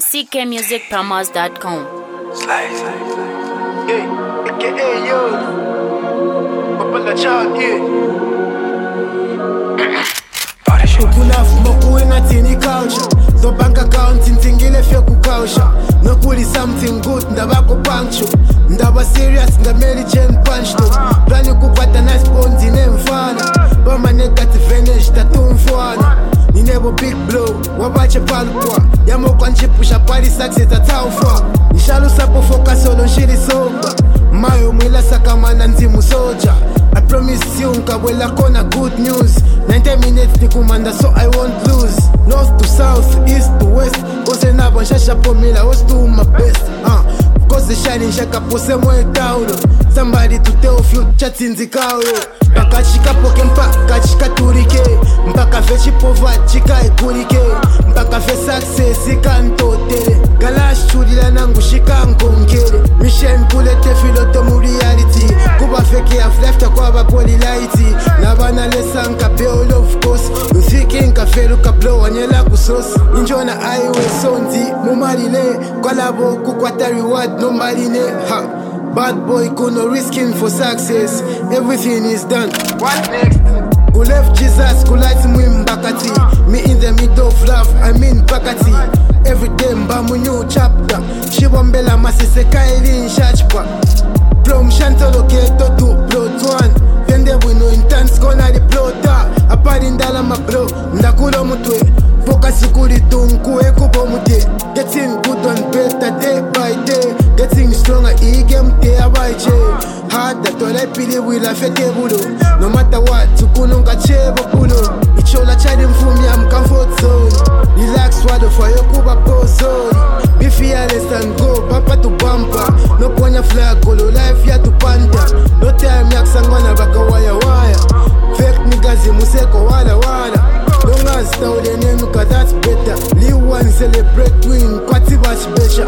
ckmusicpromos.com. Hey, aka yo, Papa la child, yeah. Ukulafu mokuwe ngathini culture. So bank account intingile fyo kukausha. Nokuli something good ndabako puncture. Ndaba serious ndameli Jane punch to. Plani kupata nice bonds inemfana. Bama negative finish tatu mfwana. Ninebo big blow, wabache palukwa. Yamo kwa nchipusha pali success ataufa. Nishalu sapo focus solo nshiri soba. Mayo mwila sakamana nzimu soja. I promise you nkabwela kona good news. 90 minutes nikumanda so I won't lose. North to south, east to west. Kose nabo nshasha pomila, was do my best. Kose shining shaka pose mwe taulo. Somebody to tell you chatinzi kaulo. Mpaka chika poke mpaka chika turike. Mpaka fe chipova chika ikurike. Mpaka fe success ikantotele. Galash chudila nangu shika nkongele. Mission kulete filoto mu reality. Kuba fake half left kwa bapoli lighty. Nabana lesanka beol of course. You thinking ka felu ka blow anyela kusos. Injona highway sondi mumarile. Kwa labo kukwata reward no marine. Ha. Bad boy kuno risking for success. Everything is done. What next? Who left Jesus, who lights mwim bakati. Me in the middle of love, I mean bakati. Every day mbamu new chapter. Shibombela masise kaili nshachpa. From Shantolo Keto to Plot 1. Then they we know intense kona di plota. Apari ndala ma bro, ndakulo mutwe. Focus kuri tunku ekubo mute. Getting good and better day by day. Getting stronger game day by day. Hard that all I pili wila fete bulo. No matter what, tukununga chebo bulo. Ichola chadi mfumi am comfort zone. Relax swallow for your kuba pro zone. Be fearless and go bumper to bumper. No ponya flag golo life ya to panda. No time yak sangwana baka waya waya. Fake niggas museko wala wala. Long as now the name cause that's better. Live one celebrate win kwati bash besha.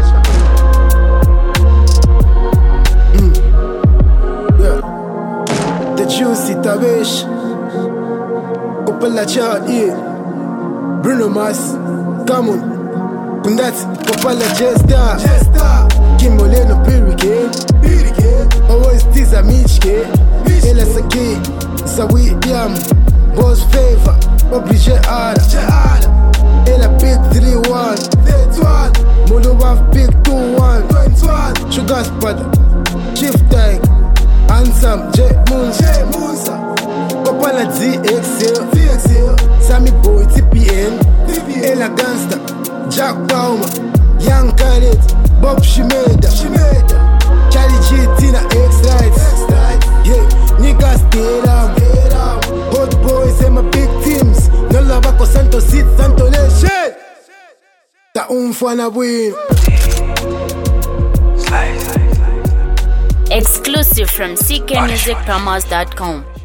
Yeah. The juicy tabesh. Kopala child, yeah. Bruno Mars, come on. Kundati, Kopala Jesta. Kimoleno Pirike. Always Tiza Michke. Ela Saki, Sawi Yam. Boss Favor, Oblige Ada. Ela Big 3-1. Molova Big 2-1. Sugar Spada, Chief Tag. Handsome J Munsa. Kopala DXL. Sammy Boy TPN. Ela Gangsta, Jack Palmer. Young Khaled, Bob Shimeda. Charlie G, Tina X-Lights. Yeah, niggas stay down. Hot boys and my big teams. No love ako Santo Sit, Santo Nation. Ta umfana win. Exclusive from ckmusicpromos.com.